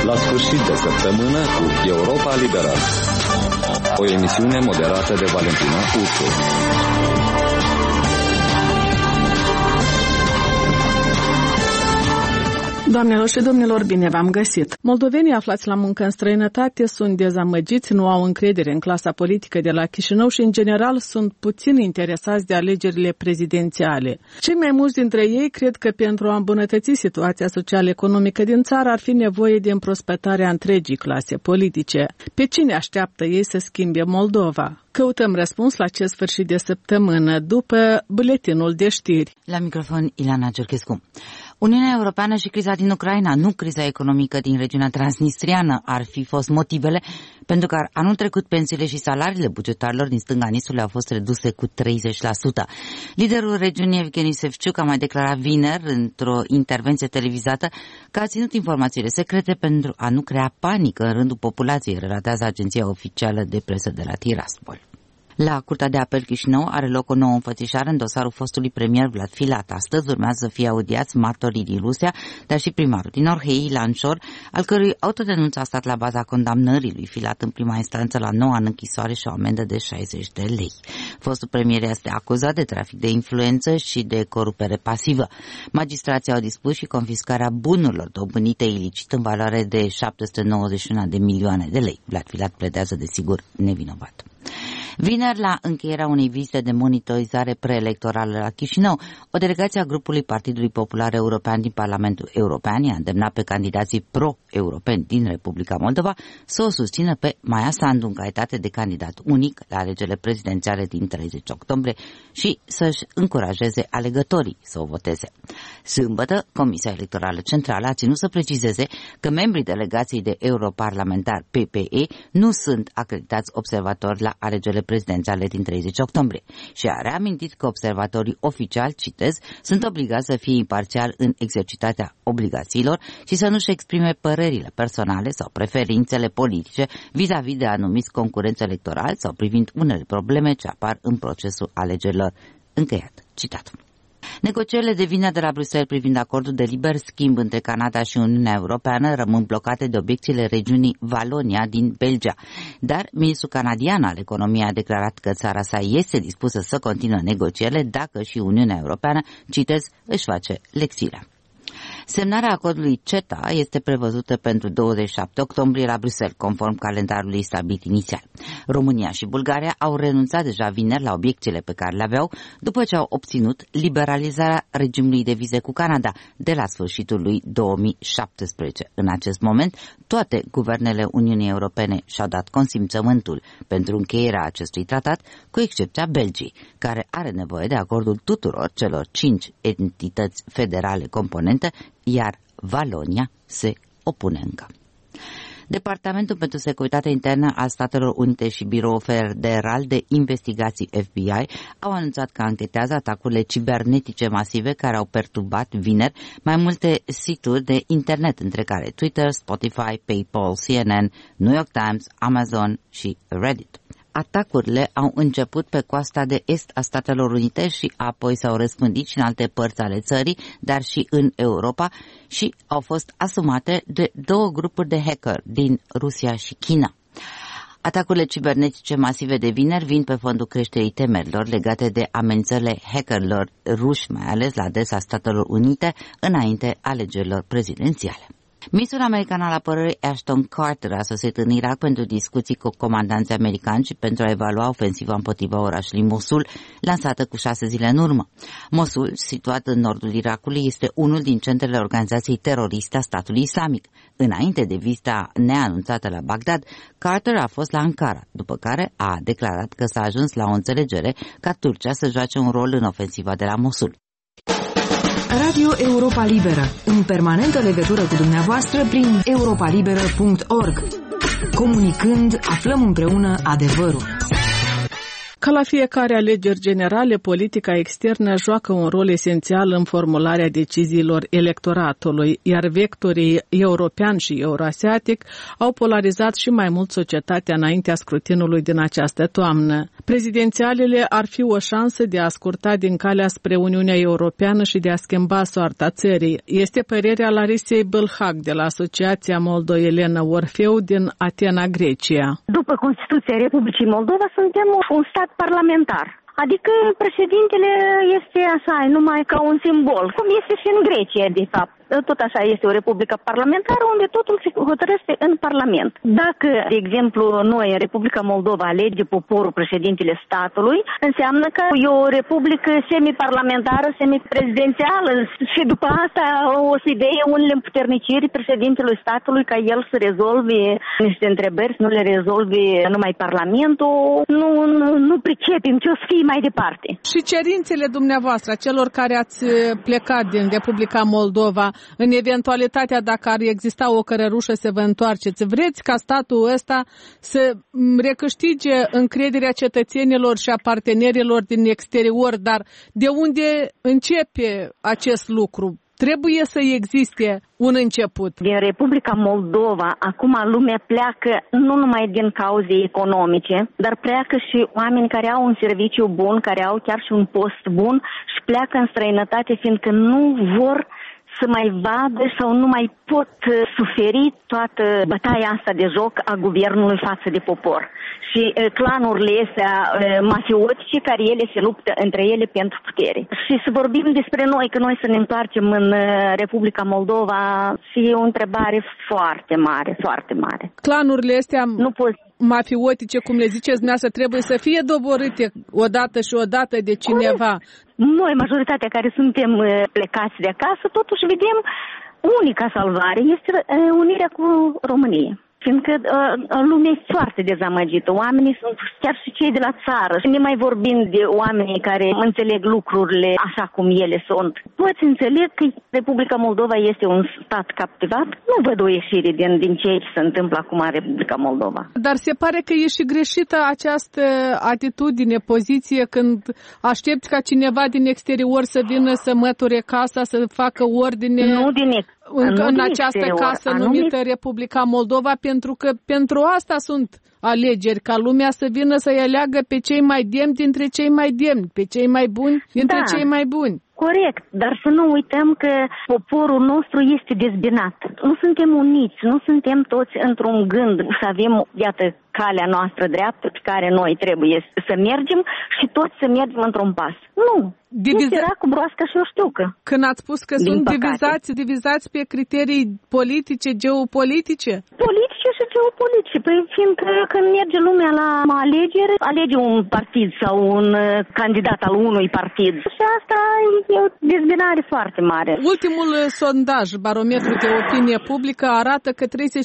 La sfârșit de săptămână cu Europa Liberă. O emisiune moderată de Valentina Ursu. Doamnelor și domnilor, bine v-am găsit! Moldovenii aflați la muncă în străinătate sunt dezamăgiți, nu au încredere în clasa politică de la Chișinău și, în general, sunt puțin interesați de alegerile prezidențiale. Cei mai mulți dintre ei cred că pentru a îmbunătăți situația social-economică din țară ar fi nevoie de împrospătarea întregii clase politice. Pe cine așteaptă ei să schimbe Moldova? Căutăm răspuns la acest sfârșit de săptămână, după buletinul de știri. La microfon, Ilana Giurchescu. Uniunea Europeană și criza din Ucraina, nu criza economică din regiunea transnistriană, ar fi fost motivele pentru că anul trecut pensiile și salariile bugetarilor din stânga Nisului au fost reduse cu 30%. Liderul regiunii, Evgeni Sevciuc, a mai declarat vineri, într-o intervenție televizată, că a ținut informațiile secrete pentru a nu crea panică în rândul populației, relatează agenția oficială de presă de la Tiraspol. La Curtea de Apel Chișinău are loc o nouă înfățișare în dosarul fostului premier Vlad Filat. Astăzi urmează să fie audiați martorii din Rusia, dar și primarul din Orhei, Ilan Șor, al cărui autodenunț a stat la baza condamnării lui Filat în prima instanță la 9 ani închisoare și o amendă de 60 de lei. Fostul premier este acuzat de trafic de influență și de corupere pasivă. Magistrații au dispus și confiscarea bunurilor dobândite ilicit în valoare de 791 de milioane de lei. Vlad Filat pledează desigur nevinovat. Vineri, la încheierea unei vizite de monitorizare preelectorală la Chișinău, o delegație a grupului Partidului Popular European din Parlamentul European i-a îndemnat pe candidații pro-europeni din Republica Moldova să o susțină pe Maia Sandu în calitate de candidat unic la alegerile prezidențiale din 30 octombrie și să-și încurajeze alegătorii să o voteze. Sâmbătă, Comisia Electorală Centrală a ținut să precizeze că membrii delegației de europarlamentar PPE nu sunt acreditați observatori la alegerile prezidențiale din 30 octombrie și a reamintit că observatorii oficiali, citez, sunt obligați să fie imparțiali în exercitarea obligațiilor și să nu-și exprime părerile personale sau preferințele politice vis-a-vis de anumiți concurenți electorali sau privind unele probleme ce apar în procesul alegerilor. Încheiat citatul. Negocierile de vineri de la Bruxelles privind acordul de liber schimb între Canada și Uniunea Europeană rămân blocate de obiecțiile regiunii Valonia din Belgia. Dar ministrul canadian al economiei a declarat că țara sa este dispusă să continue negocierile dacă și Uniunea Europeană, citez, își face lecțiile. Semnarea acordului CETA este prevăzută pentru 27 octombrie la Bruxelles, conform calendarului stabilit inițial. România și Bulgaria au renunțat deja vineri la obiecțiile pe care le aveau după ce au obținut liberalizarea regimului de vize cu Canada de la sfârșitul lui 2017. În acest moment, toate guvernele Uniunii Europene și-au dat consimțământul pentru încheierea acestui tratat, cu excepția Belgiei, care are nevoie de acordul tuturor celor 5 entități federale componente, iar Valonia se opune încă. Departamentul pentru Securitate Internă al Statelor Unite și Biroul Federal de Investigații FBI au anunțat că anchetează atacurile cibernetice masive care au perturbat vineri mai multe situri de internet, între care Twitter, Spotify, PayPal, CNN, New York Times, Amazon și Reddit. Atacurile au început pe coasta de est a Statelor Unite și apoi s-au răspândit și în alte părți ale țării, dar și în Europa și au fost asumate de două grupuri de hacker din Rusia și China. Atacurile cibernetice masive de vineri vin pe fondul creșterii temerilor legate de amenințările hackerilor ruși, mai ales la adresa Statelor Unite, înainte alegerilor prezidențiale. Ministrul american al apărării Ashton Carter a sosit în Irak pentru discuții cu comandanții americani și pentru a evalua ofensiva împotriva orașului Mosul, lansată cu 6 zile în urmă. Mosul, situat în nordul Irakului, este unul din centrele organizației teroriste a statului islamic. Înainte de vizita neanunțată la Bagdad, Carter a fost la Ankara, după care a declarat că s-a ajuns la o înțelegere ca Turcia să joace un rol în ofensiva de la Mosul. Radio Europa Liberă, în permanentă legătură cu dumneavoastră prin europalibera.org. Comunicând, aflăm împreună adevărul. Ca la fiecare alegeri generale, politica externă joacă un rol esențial în formularea deciziilor electoratului, iar vectorii european și euroasiatic au polarizat și mai mult societatea înaintea scrutinului din această toamnă. Prezidențialele ar fi o șansă de a scurta din calea spre Uniunea Europeană și de a schimba soarta țării. Este părerea Larisei Bâlhac de la Asociația Moldo-Elena Orfeu din Atena, Grecia. După Constituția Republicii Moldova, suntem un stat parlamentar. Adică președintele este așa, numai ca un simbol, cum este și în Grecia, de fapt. Tot așa este o republică parlamentară unde totul se hotărăște în Parlament. Dacă, de exemplu, noi în Republica Moldova alege poporul președintele statului, înseamnă că e o republică semi-parlamentară, semi-prezidențială și după asta o să idee unele împuterniciri președintelui statului ca el să rezolve niște întrebări, să nu le rezolve numai Parlamentul. Nu pricepem ce o să fie mai departe. Și cerințele dumneavoastră, celor care ați plecat din Republica Moldova, în eventualitatea dacă ar exista o cărărușă să vă întoarceți, vreți ca statul ăsta să recâștige încrederea cetățenilor și a partenerilor din exterior, dar de unde începe acest lucru? Trebuie să existe un început. Din Republica Moldova, acum lumea pleacă nu numai din cauze economice, dar pleacă și oameni care au un serviciu bun, care au chiar și un post bun și pleacă în străinătate, fiindcă nu vor să mai vadă sau nu mai pot suferi toată bătaia asta de joc a guvernului față de popor. Și clanurile astea mafiotice care ele se luptă între ele pentru putere. Și să vorbim despre noi, că noi să ne întoarcem în Republica Moldova, e o întrebare foarte mare, foarte mare. Clanurile astea nu poți mafiotice, cum le ziceți dumneavoastră, trebuie să fie doborâte odată și odată de cineva. Noi, majoritatea care suntem plecați de acasă, totuși vedem unica salvare este unirea cu România. Fiindcă lumea e foarte dezamăgită. Oamenii sunt chiar și cei de la țară. Și ne mai vorbim de oamenii care înțeleg lucrurile așa cum ele sunt. Poți înțeleg că Republica Moldova este un stat captivat. Nu văd o ieșire din ce se întâmplă acum în Republica Moldova. Dar se pare că e și greșită această atitudine, poziție, când aștepți ca cineva din exterior să vină să măture casa, să facă ordine. În această casă numită Republica Moldova, pentru că pentru asta sunt alegeri, ca lumea să vină să-i aleagă pe cei mai demni dintre cei mai demni, pe cei mai buni dintre cei mai buni. Corect, dar să nu uităm că poporul nostru este dezbinat. Nu suntem uniți, nu suntem toți într-un gând să avem, iată, calea noastră dreaptă pe care noi trebuie să mergem și toți să mergem într-un pas. Nu. Era cu broasca și o știucă. Când ați spus că sunt divizați pe criterii politice, geopolitice? Politice și geopolitice. Păi fiindcă când merge lumea la alegeri, alege un partid sau un candidat al unui partid. Și asta e o dezbinare foarte mare. Ultimul sondaj, barometru de opinie publică, arată că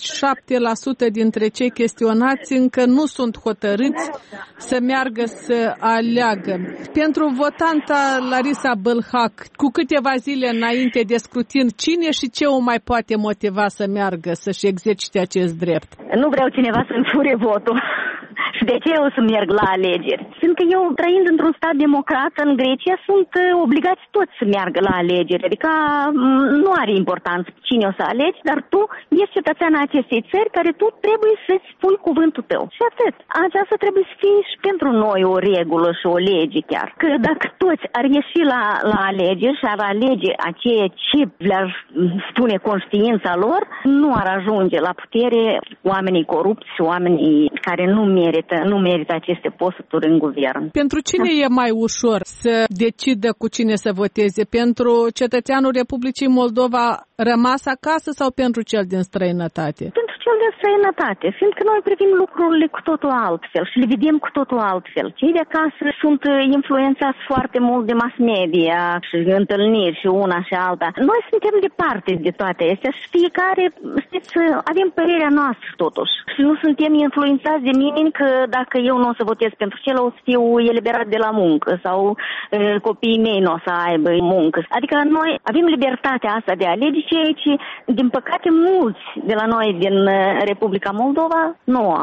37% dintre cei chestionați încă nu sunt hotărâți să meargă să aleagă. Pentru votanta Larisa Bâlhac, cu câteva zile înainte de scrutin, cine și ce o mai poate motiva să meargă să-și exercite acest drept? Nu vreau cineva să-mi fure votul. Și de ce eu să merg la alegeri? Fiindcă eu, trăind într-un stat democrat în Grecia, sunt obligați toți să meargă la alegeri. Adică nu are importanță cine o să alegi, dar tu ești cetățean acestei țări care tu trebuie să-ți spui cuvântul tău. Și atât. Aceasta trebuie să fie și pentru noi o regulă și o lege chiar. Că dacă toți ar ieși la alegeri și ar alege aceea ce le-ar spune conștiința lor, nu ar ajunge la putere oamenii corupți și oamenii care nu merită aceste posturi în guvern. Pentru cine e mai ușor să decidă cu cine să voteze? Pentru cetățeanul Republicii Moldova rămas acasă sau pentru cel din străinătate? Pentru cel din străinătate, fiindcă noi privim lucrurile cu totul altfel și le vedem cu totul altfel. Cei de acasă sunt influențați foarte mult de mass media și întâlniri și una și alta. Noi suntem departe de toate astea și fiecare, știți, avem părerea noastră totuși. Și nu suntem influențați de nimeni că dacă eu nu o să votez pentru cel, o să fiu eliberat de la muncă sau copiii mei nu o să aibă muncă. Adică noi avem libertatea asta de a alege, ceea ce, din păcate, mulți de la noi din Republica Moldova nu au.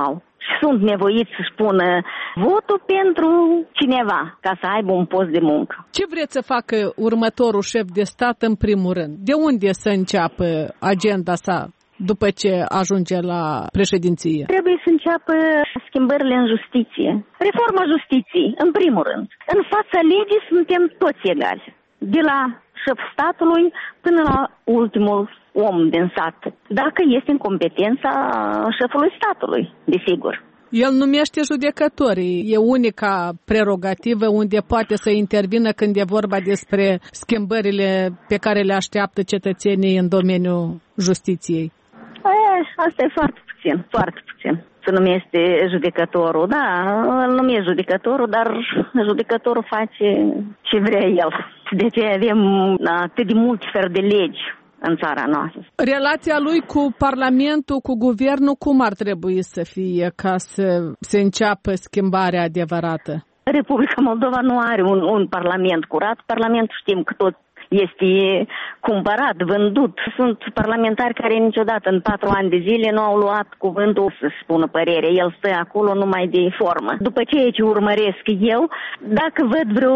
și sunt nevoiți să-și pună votul pentru cineva, ca să aibă un post de muncă. Ce vreți să facă următorul șef de stat în primul rând? De unde să înceapă agenda sa după ce ajunge la președinție? Trebuie să înceapă schimbările în justiție. Reforma justiției, în primul rând. În fața legii suntem toți egali. De la șeful statului până la ultimul om din sat. Dacă este în competența șefului statului, desigur. El numește judecătorii. E unica prerogativă unde poate să intervină când e vorba despre schimbările pe care le așteaptă cetățenii în domeniul justiției. Asta e foarte puțin, foarte puțin. Să numește judecătorul. Da, îl numește judecătorul, dar judecătorul face ce vrea el. De ce avem atât de multe fel de legi în țara noastră. Relația lui cu Parlamentul, cu Guvernul, cum ar trebui să fie ca să se înceapă schimbarea adevărată? Republica Moldova nu are un parlament curat. Parlamentul știm că tot este cumpărat, vândut. Sunt parlamentari care niciodată în 4 ani de zile nu au luat cuvântul să spună părere. El stă acolo numai de formă. După ceea ce urmăresc eu, dacă văd vreo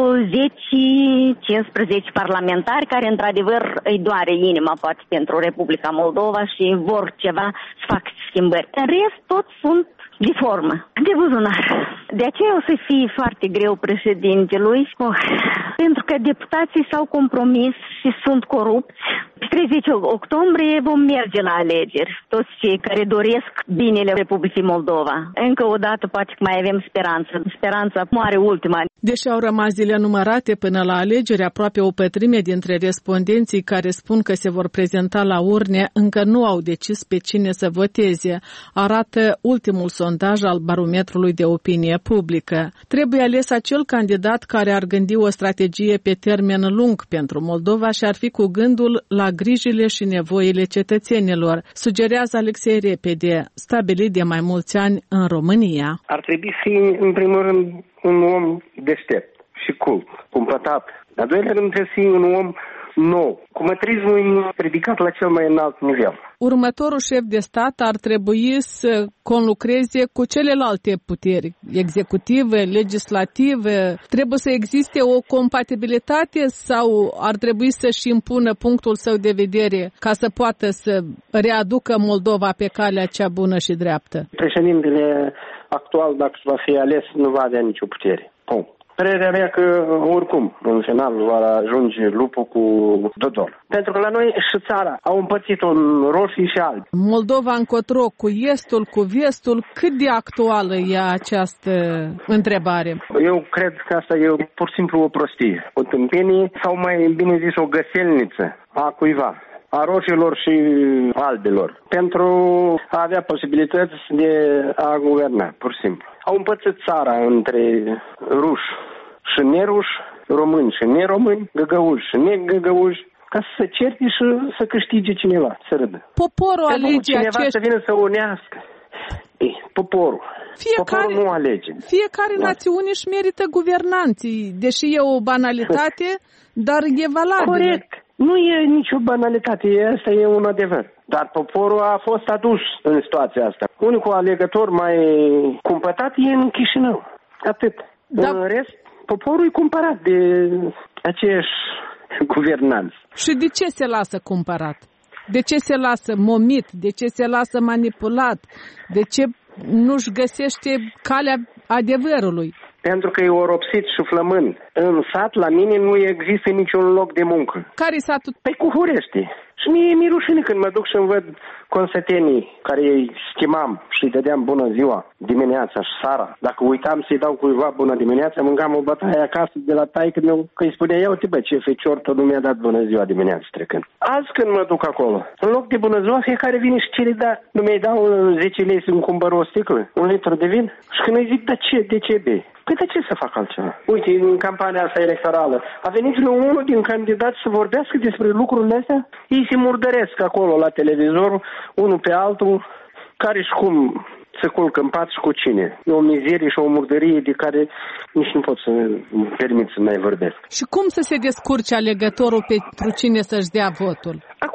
10-15 parlamentari care într-adevăr îi doare inima poate pentru Republica Moldova și vor ceva să facă schimbări. În rest, toți sunt de formă, de buzunar. De aceea o să fie foarte greu președintelui, pentru că deputații s-au compromis și sunt corupți. Pe 30 octombrie vom merge la alegeri, toți cei care doresc binele Republicii Moldova. Încă o dată poate că mai avem speranță. Speranța moare ultima. Deși au rămas zile numărate până la alegeri, aproape o pătrime dintre respondenții care spun că se vor prezenta la urne încă nu au decis pe cine să voteze, arată ultimul sondaj al Barometrului de opinie publică. Trebuie ales acel candidat care ar gândi o strategie pe termen lung pentru Moldova și ar fi cu gândul la grijile și nevoile cetățenilor, sugerează Alexei Repede, stabilit de mai mulți ani în România. Ar trebui să fie, în primul rând, un om deștept și cult, cumpătat. Al doilea rând, trebuie să fie un om nou, cu mătrismul ridicat la cel mai înalt nivel. Următorul șef de stat ar trebui să conlucreze cu celelalte puteri, executive, legislative. Trebuie să existe o compatibilitate sau ar trebui să-și impună punctul său de vedere ca să poată să readucă Moldova pe calea cea bună și dreaptă? Președintele actual, dacă va fi ales, nu va avea nicio putere. Punct. Părerea mea că, oricum, în final va ajunge lupul cu Dodon. Pentru că la noi și țara au împărțit-o în roșii și albi. Moldova încotro, cu estul, cu vestul, cât de actuală e această întrebare? Eu cred că asta e pur și simplu o prostie, o tâmpenie sau mai bine zis o găselniță a cuiva, a roșilor și albilor, pentru a avea posibilități de a guverna, pur și simplu. Au împărțit țara între ruși și neruși, români și neromâni, găgăuși și negăgăuși, ca să se certe și să câștige cineva, să râdă. Poporul alege cineva să vină să unească. Poporul. Poporul nu alege. Fiecare națiune își merită guvernanții, deși e o banalitate, dar e valabil. Corect. Nu e nicio banalitate, asta e un adevăr. Dar poporul a fost adus în situația asta. Unicul alegător mai cumpătat e în Chișinău. Atât. Da. În rest, poporul e cumpărat de aceiași guvernanți. Și de ce se lasă cumpărat? De ce se lasă momit? De ce se lasă manipulat? De ce nu-și găsește calea adevărului? Pentru că e oropsit și flămând. În sat, la mine, nu există niciun loc de muncă. Care-i satul? Păi cu Hurești. Și mie mi-e rușine când mă duc și îmi văd consătenii care îi stimam și îi dădeam bună ziua dimineața și seara. Dacă uitam să-i dau cuiva bună dimineața, mâncam o bătaie acasă de la taică meu, că îi spunea, ia uite bă, ce fecior, tot nu mi-a dat bună ziua dimineața trecând. Azi când mă duc acolo, în loc de bună ziua, fiecare vine și cere, da, nu mi-ai dau 10 lei să-mi cumpăr o sticlă, un litru de vin? Și când îi zic, de ce bei? Păi de ce să fac altceva? Uite, în campania asta electorală, a venit unul din candidați să vorbească despre lucrurile astea? Ei se murdăresc acolo la televizor, unul pe altul, care și cum se culcă în pat și cu cine. E o mizerie și o murdărie de care nici nu pot să îmi permit să mai vorbesc. Și cum să se descurce alegătorul pentru cine să-și dea votul?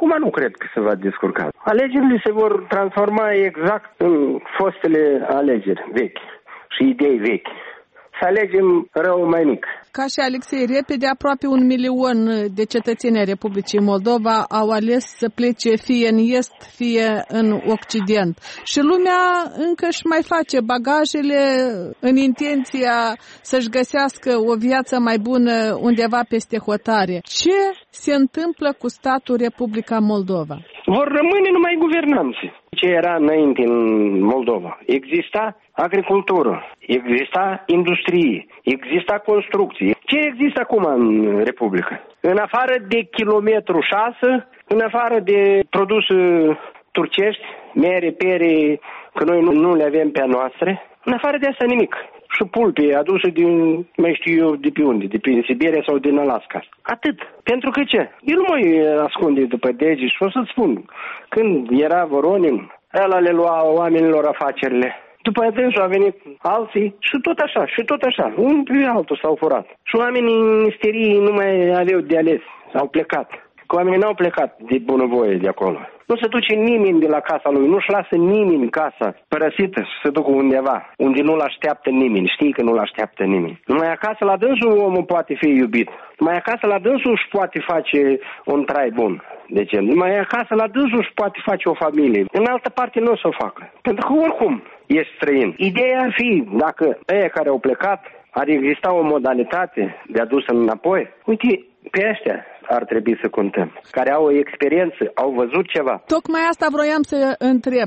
acum nu cred că se va descurca. Alegerile se vor transforma exact în fostele alegeri vechi și idei vechi. Să alegem rău mai mic. Ca și Alexei, repede aproape 1 milion de cetățeni ai Republicii Moldova au ales să plece fie în est, fie în Occident. Și lumea încă își mai face bagajele în intenția să-și găsească o viață mai bună undeva peste hotare. Ce se întâmplă cu statul Republica Moldova? Vor rămâne numai guvernanții. Ce era înainte în Moldova? Exista agricultură, exista industrie, exista construcție. Ce există acum în Republică? În afară de kilometru 6, în afară de produse turcești, mere, pere, că noi nu le avem pe a noastre, în afară de asta nimic. Și pulpe aduse din, mai știu eu de pe unde, de prin Siberia sau din Alaska. Atât. Pentru că ce? El nu mai ascunde după dege și o să-ți spun. Când era Voronin, ăla le lua oamenilor afacerile. După aceea au venit alții și tot așa, și tot așa. Unul pe altul s-au furat. Și oamenii în misterii nu mai aveau de ales. S-au plecat. Că oamenii n-au plecat de bunăvoie de acolo. Nu se duce nimeni de la casa lui, nu-și lasă nimeni casa părăsită și se ducă undeva, unde nu-l așteaptă nimeni, știi că nu-l așteaptă nimeni. Numai acasă la dânsul omul poate fi iubit, numai acasă la dânsul își poate face un trai bun. De ce? Numai acasă la dânsul își poate face o familie. În altă parte nu o să o facă, pentru că oricum ești străin. Ideea ar fi, dacă ăia care au plecat, ar exista o modalitate de adus înapoi. Uite, pe ăștia ar trebui să contăm, care au o experiență, au văzut ceva. Tocmai asta vroiam să întreb.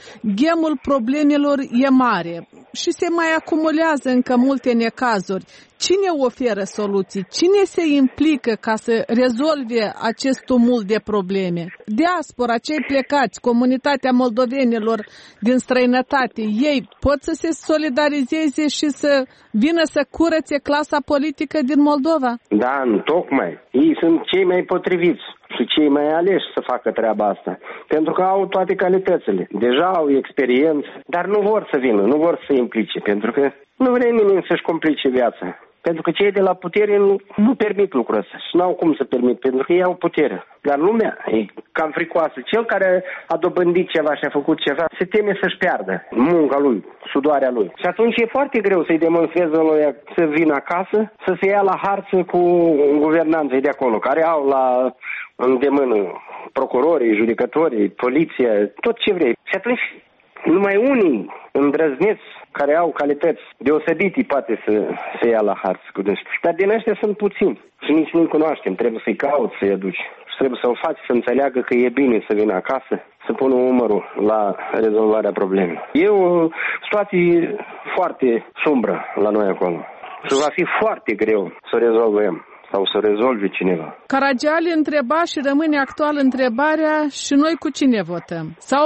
Gemul problemelor e mare și se mai acumulează încă multe necazuri. Cine oferă soluții? Cine se implică ca să rezolve acest tumult de probleme? Diaspora, cei plecați, comunitatea moldovenilor din străinătate, ei pot să se solidarizeze și să vină să curățe clasa politică din Moldova? Da, tocmai. Ei sunt cei mai potriviți și cei mai aleși să facă treaba asta. Pentru că au toate calitățile. Deja au experiență, dar nu vor să vină, nu vor să se implice, pentru că nu vrea nimeni să-și complice viața. Pentru că cei de la putere nu permit lucrul ăsta și n-au cum să permit, pentru că ei au putere. Dar lumea e cam fricoasă. Cel care a dobândit ceva și a făcut ceva se teme să-și piardă munca lui, sudoarea lui. Și atunci e foarte greu să-i demonstreze lui să vină acasă, să se ia la harță cu guvernanții de acolo, care au la îndemână procurorii, judecătorii, poliția, tot ce vrei. Și atunci numai unii îndrăzneți care au calități deosebite poate să ia la harță cu dânsi. Dar din ăștia sunt puțini și nici nu-i cunoaștem. Trebuie să-i cauți, să-i aduci. Și trebuie să o faci să înțeleagă că e bine să vină acasă, să pună umărul la rezolvarea problemei. E o situație foarte sumbră la noi acolo. Și va fi foarte greu să o rezolvăm sau să rezolve cineva. Caragiale întreba și rămâne actual întrebarea: și noi cu cine votăm? Sau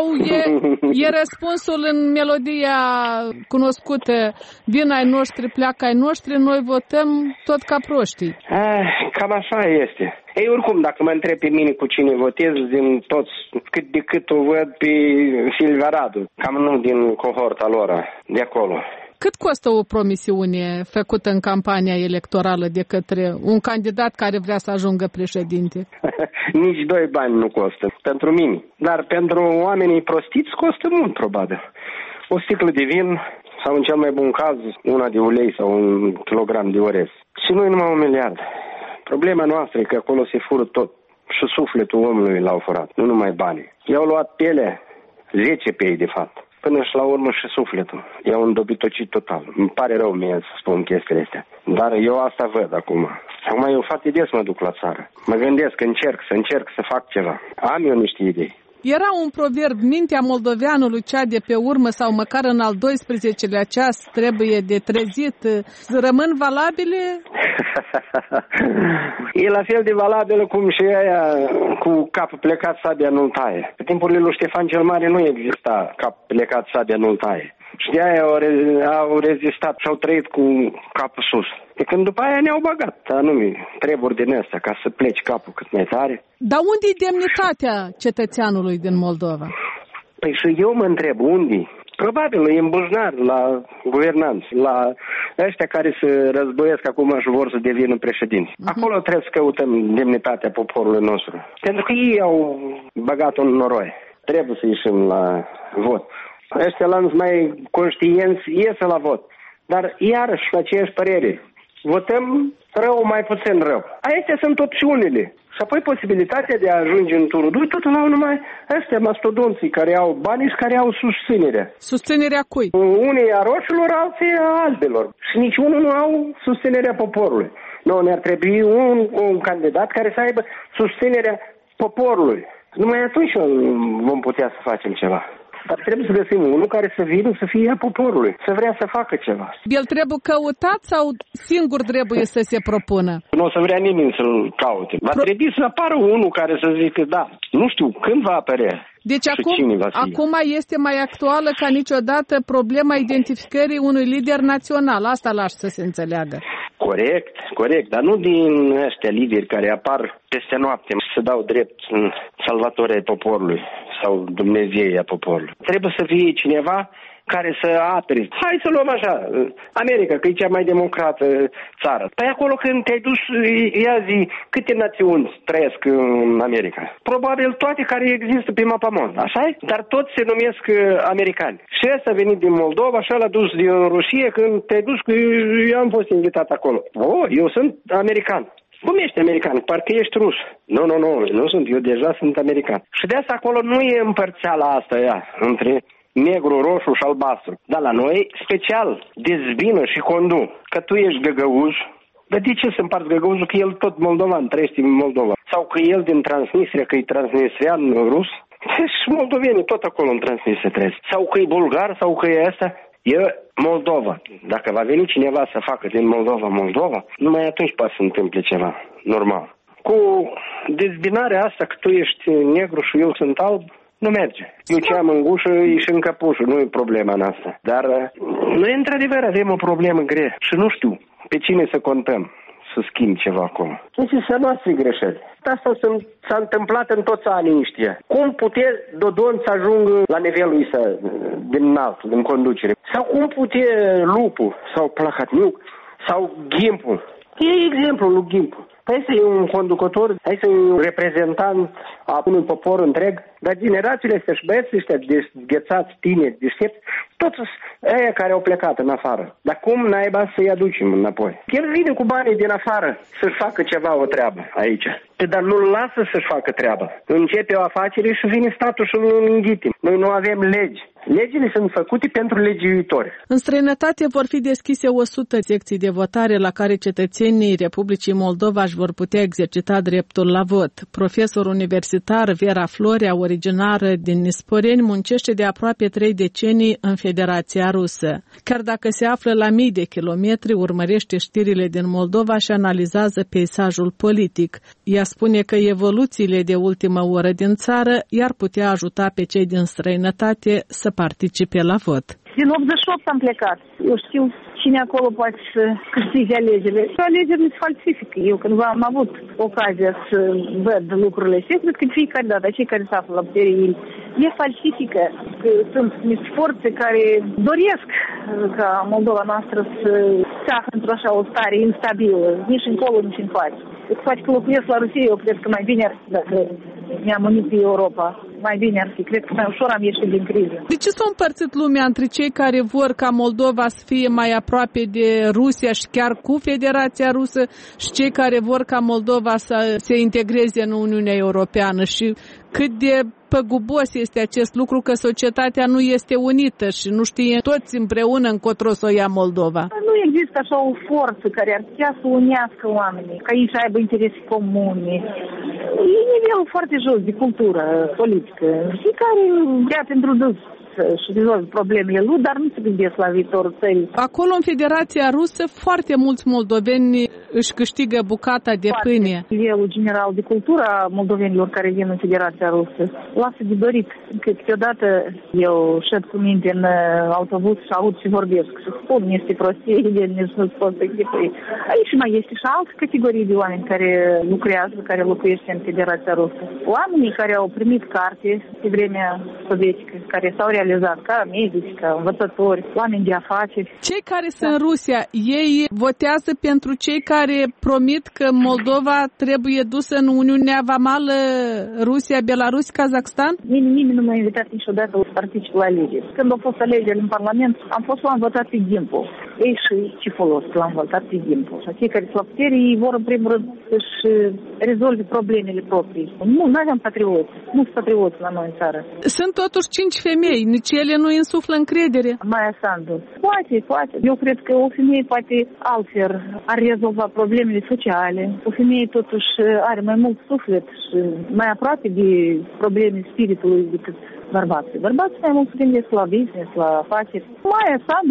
e răspunsul în melodia cunoscută: vin ai noștri, pleacă ai noștri, noi votăm tot ca proștii? Cam așa este. Ei, oricum, dacă mă întreb pe mine cu cine votez, din toți, cât de cât o văd pe Silvia Radu, cam nu din cohorta lor, de acolo. Cât costă o promisiune făcută în campania electorală de către un candidat care vrea să ajungă președinte? Nici 2 bani nu costă, pentru mine. Dar pentru oamenii prostiți costă mult, probabil. O sticlă de vin sau, în cel mai bun caz, una de ulei sau 1 kilogram de orez. Și nu e numai 1 miliard. Problema noastră e că acolo se fură tot. Și sufletul omului l-au furat, nu numai banii. I-au luat pielea, 10 pe ei, de fapt. Până și la urmă și sufletul. I-au îndobitocit total. Îmi pare rău mie să spun chestiile astea. Dar eu asta văd acum. Acum eu foarte des mă duc la țară. Mă gândesc, încerc să fac ceva. Am eu niște idei. Era un proverb: mintea moldoveanului, cea de pe urmă sau măcar în al 12-lea ceas trebuie de trezit. Rămân valabile? E la fel de valabilă cum și aia cu capul plecat, sabia nu-l taie. Pe timpurile lui Ștefan cel Mare nu exista cap plecat, sabia nu-l taie. Și de aia au rezistat și au trăit cu capul sus. De când după aia ne-au băgat anume treburi din astea ca să pleci capul cât mai tare. Dar unde e demnitatea cetățeanului din Moldova? Păi și eu mă întreb, unde? Probabil e îmbujnar la guvernanți, la ăștia care se războiesc acum și vor să devină președinți. Acolo trebuie să căutăm demnitatea poporului nostru. Pentru că ei au băgat-o în noroi. Trebuie să ieșim la vot. Ăștia lanți mai conștienți ies la vot. Dar iarăși cu aceeași părere. Votăm rău, mai puțin rău. Astea sunt opțiunile. Și apoi posibilitatea de a ajunge în turul 2, totul au numai ăștia mastodonții care au bani și care au susținerea. Susținerea cui? Unii a roșilor, alții a albelor. Și niciunul nu au susținerea poporului. Nu, ne-ar trebui un candidat care să aibă susținerea poporului. Numai atunci vom putea să facem ceva. Dar trebuie să găsim unul care să vină să fie a poporului, să vrea să facă ceva. El trebuie căutat sau singur trebuie să se propună? Nu o să vrea nimeni să-l caute. Va trebui să apară unul care să zică da. Nu știu când va apărea. Deci acum este mai actuală ca niciodată problema identificării unui lider național. Asta lași să se înțeleagă. Corect, dar nu din ăștia lideri care apar peste noapte și se dau drept salvatorii poporului sau Dumnezeii a poporului. Trebuie să fie cineva care să apere. Hai să luăm așa, America, că e cea mai democrată țară. Păi acolo când te-ai dus, ia zi, câte națiuni trăiesc în America? Probabil toate care există pe mapamond, așa-i? Dar toți se numesc americani. Și ăsta a venit din Moldova și l-a dus din Rusia când te-ai dus, că eu am fost invitat acolo. Eu sunt american. Cum ești american? Parcă ești rus. Nu sunt. Eu deja sunt american. Și de asta acolo nu e împărțeala asta între negru, roșu și albastru. Dar la noi, special, dezbină și condu. Că tu ești găgăuș. Dar de ce să împarți găgăușul? Că el tot moldovan, trăiește în Moldova. Sau că el din Transnistria, că e transnistrian rus. Și moldovenii tot acolo în Transnistria trăiesc. Sau că e bulgar, sau că e asta. E Moldova. Dacă va veni cineva să facă din Moldova, numai atunci poate să întâmple ceva normal. Cu dezbinarea asta că tu ești negru și eu sunt alb, nu merge. Eu ce am în gușă e și în căpușă, nu e problema noastră. Dar noi într-adevăr avem o problemă grea și nu știu pe cine să contăm să schimb ceva acolo. Deci să noastre greșeli. Asta s-a întâmplat în toți anii ăștia. Cum putea Dodon să ajungă la nivelul ăsta din înalt, din conducere? Sau cum putea Lupu sau Plahotniuc sau Ghimpul? E exemplul lui Ghimpul. Hai să e un conducător, hai să e un reprezentant a unui popor întreg, dar generațiile astea și băieții ăștia dezghețați, tineri, deștepți, toți aia care au plecat în afară. Dar cum naiba să-i aducem înapoi? El vine cu banii din afară să-și facă ceva, o treabă aici. Dar nu-l lasă să-și facă treaba. Începe o afacere și vine statul și îl înghite. Noi nu avem legi. Legile sunt făcute pentru legiuitori. În străinătate vor fi deschise 100 secții de votare la care cetățenii Republicii Moldova își vor putea exercita dreptul la vot. Profesor universitar Vera Florea, originară din Nisporeni, muncește de aproape 3 decenii în Federația Rusă. Chiar dacă se află la mii de kilometri, urmărește știrile din Moldova și analizează peisajul politic. Ea spune că evoluțiile de ultimă oră din țară i-ar putea ajuta pe cei din străinătate să participe la vot. Din 88 am plecat. Eu știu cine acolo poate să câștige alegerile. Alegerile se falsifică. Eu când am avut ocazia să văd lucrurile astea, cred că fiecare dată cei care se află la putere, e falsifică. Că sunt niște forțe care doresc ca Moldova noastră să se află într-o așa o stare instabilă, nici încolo, nici în față. Poate că locuiesc la Rusia, eu cred că mai bine ar fi dacă mi-am unit pe Europa. Mai bine ar fi, cred că mai ușor am ieșit din criză. De ce s-a împărțit lumea între cei care vor ca Moldova să fie mai aproape de Rusia și chiar cu Federația Rusă și cei care vor ca Moldova să se integreze în Uniunea Europeană? Și cât de păgubos este acest lucru că societatea nu este unită și nu știe toți împreună încotro să o ia Moldova? Nu există așa o forță care ar putea să unească oamenii, ca ei să aibă interese comune. E nivelul foarte jos de cultură politică. Fiecare vrea pentru dus și rezolvă problemele lui, dar nu se gândesc la viitorul țării. Acolo, în Federația Rusă, foarte mulți moldoveni își câștigă bucata de pâine. Nivelul general de cultură a moldovenilor care vin în Federația Rusă lasă de dorit. Că câteodată eu șed cu minte în autobuz și aud și vorbesc și spun niște prostii, nici nu pot să explic. Aici mai este și alte categorii de oameni care lucrează, care locuiește în Federația Rusă. Oamenii care au primit carte pe vremea sovietică, care s-au realizat specializat, ca medici, ca învățători, oameni de afaceri. Cei care sunt în Rusia, ei votează pentru cei care promit că Moldova trebuie dusă în Uniunea Vamală, Rusia, Belarus, Kazakhstan? Nimeni nu m-a invitat niciodată să particip la alegeri. Când au fost alegeri în Parlament, l-am votat pe Gimpo. Ei și ce folos că l-am votat pe Gimpo. Și cei care sunt la putere, ei vor în primul rând să-și rezolve problemele proprii. Nu avem patrioți. Nu sunt patrioți la noi în țară. Sunt totuși 5 femei, nici ele nu insuflă încredere. Maia Sandu. Poate. Eu cred că o femeie poate altfel ar rezolva problemele sociale. O femeie totuși are mai mult suflet și mai aproape de problemele spiritului decât bărbații. Bărbații mai mult se gândesc la business, la afaceri. Maia Sandu,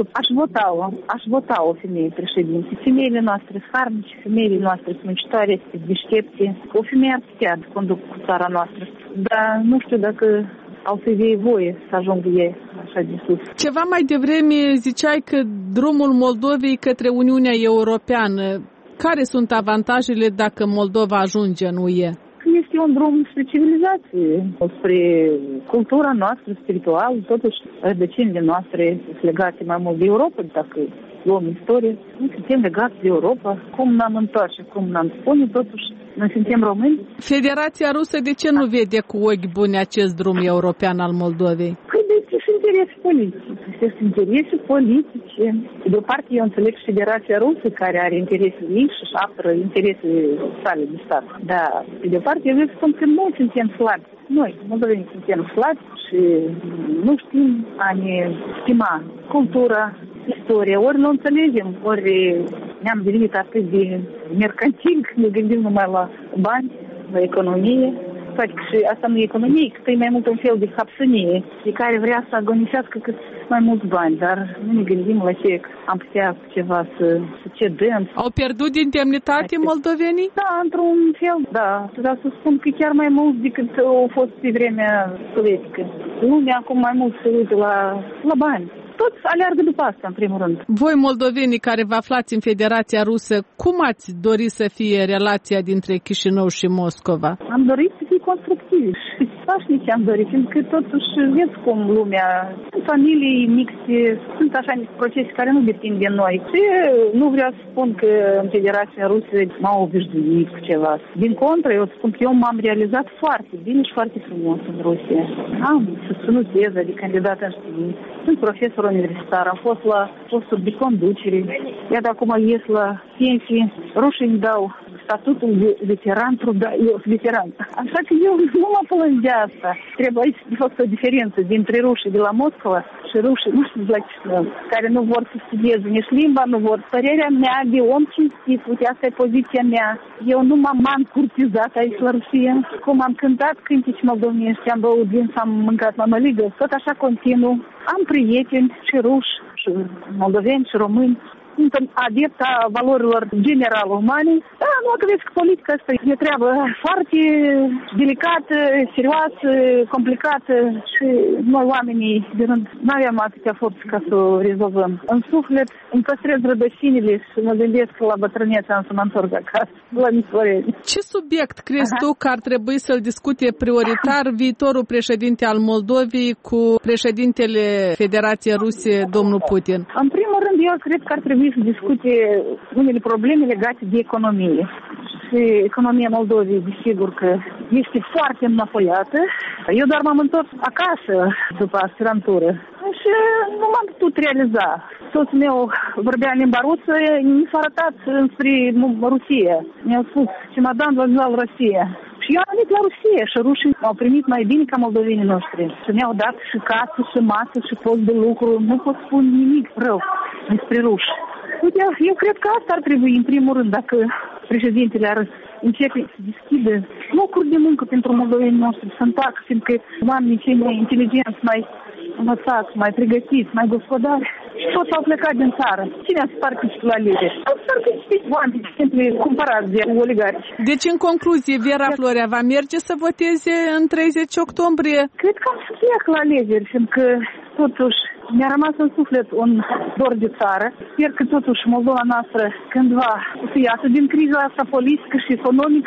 aș vota o femeie președinte. Femeile noastre sunt harnice, femeile noastre sunt muncitoare, deștepte. O femeie ar putea conduc cu țara noastră. Dar nu știu dacă au să iei voie să ajungă ei așa de sus. Ceva mai devreme ziceai că drumul Moldovei către Uniunea Europeană, care sunt avantajele dacă Moldova ajunge în UE? Este un drum spre civilizație, spre cultura noastră spirituală, totuși rădăcinile noastre sunt legate mai mult de Europa, dacă luăm istorie. Nu suntem legați de Europa, cum n-am întoarce, cum n-am spune, totuși noi suntem români. Federația Rusă de ce nu vede cu ochi buni acest drum european al Moldovei? Păi de ce sunt interese politice? Sunt interese politice. De o parte eu înțeleg Federația Rusă care are interese ei și apără interesele sale de stat. Dar pe de o parte eu vreau să spun că noi suntem slabi. Noi, moldovenii, suntem slabi și nu știm a ne stima cultura, istoria. Ori nu înțelegem, ori ne-am devenit atât de mercantil, ne gândim numai la bani, la economie. Poate că și asta nu e economie, că e mai mult un fel de hapsănie, de care vrea să agonisească cât mai mulți bani, dar nu ne gândim la ce am putea ceva să cedăm. Au pierdut din demnitate moldovenii? Da, într-un fel, da. Vreau să spun că chiar mai mult decât au fost pe vremea sovietică. Lumea acum mai mult se uită la bani. Toți aleargă după asta, în primul rând. Voi, moldovenii care vă aflați în Federația Rusă, cum ați dori să fie relația dintre Chișinău și Moscova? Am dorit să fie constructivi și pașnici am dorit, pentru că totuși vezi cum lumea, sunt familii mixte, sunt așa niște procese care nu depind de noi. Și nu vreau să spun că în Federația Rusă m-au obișnuit cu ceva. Din contră, eu spun că eu m-am realizat foarte bine și foarte frumos în Rusia. Am susținut teza de candidat în știință. Sunt profesor universitar, am fost la posturi de conducere. Iată acum ies la pensie. Rușii îmi dau statutul de veteran, eu sunt veteran. Așa că eu nu mă plâng de asta. Trebuie aici de fapt o diferență dintre rușii de la Moscova și rușii noștri de la Chișinău, care nu vor să studieze nici limba, nu vor. Părerea mea de om cinstit, uite, asta e poziția mea. Eu nu m-am curtizat aici la Rusia. Cum am cântat cânteci moldovenești, am băut vin, am mâncat mămăligă, tot așa continuu. Am prieteni și ruși, și moldoveni, și români. Sunt adept a valorilor general umane. Da, nu că vezi că politica asta e treabă foarte delicată, serioasă, complicată și noi oamenii de rând nu avem atâtea forțe ca să o rezolvăm. În suflet îmi păstrez rădăcinile și mă gândesc că la bătrânețe am să mă întorc acasă, la Nicoreni. Ce subiect crezi tu că ar trebui să-l discute prioritar viitorul președinte al Moldovei cu președintele Federației Ruse, domnul Putin? În primul rând, eu cred că ar trebui să discute unele probleme legate de economie. Și economia Moldovei, desigur că este foarte înapoiată. Eu doar m-am întors acasă după aspirantură și nu m-am putut realiza. Soțul meu vorbea în limba rusă, mi s-a arătat înspre Rusia. Mi-au spus, Чемодан вокзал Rusia. Și eu am venit la Rusia și rușii m-au primit mai bine ca moldovenii noștri. Și mi-au dat și casă, și masă, și post de lucru. Nu pot spune nimic rău despre ruși. Uite, eu cred că asta ar trebui, în primul rând, dacă președintele ar începe să deschidă locuri de muncă pentru moldovenii noștri, să întoarcă, fiindcă oamenii cei mai inteligenți, mai învățați, mai pregătiți, mai gospodari, și toți au plecat din țară. Cine a să participe la alegeri? Au să participe oameni simpli cumpărați de oligarhi. Deci, în concluzie, Vera Florea va merge să voteze în 30 octombrie? Cred că am să plec la alegeri, fiindcă totuși mi-a rămas în suflet un dor de țară. Sper că totuși Moldova noastră cândva să iasă din criza asta politică și economică,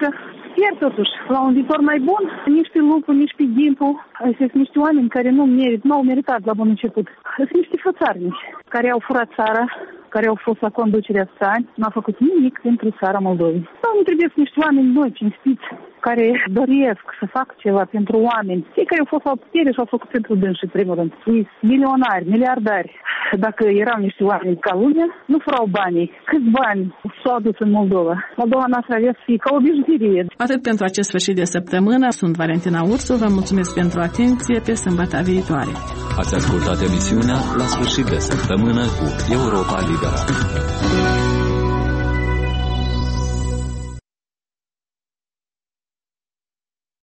sper totuși la un viitor mai bun, nici pe Lupu, nici pe Gimpu. Sunt niște oameni care nu au meritat la bun început. Sunt niște fățarnici care au furat țara, care au fost la conducerea țării, n-au făcut nimic pentru țara Moldovei. Nu trebuie niște oameni noi, cinstiți, care doresc să facă ceva pentru oameni. Cei care au fost la putere și au făcut pentru dânsi, în primul rând. Milionari, miliardari. Dacă erau niște oameni ca lumea, nu furau banii. Câți bani s-au adus în Moldova? Moldova noastră avea să fie ca o bijuterie. Atât pentru acest sfârșit de săptămână. Sunt Valentina Ursu. Vă mulțumesc pentru atenție. Pe sâmbătă viitoare. Ați ascultat emisiunea La sfârșit de săptămână cu Europa Liberă.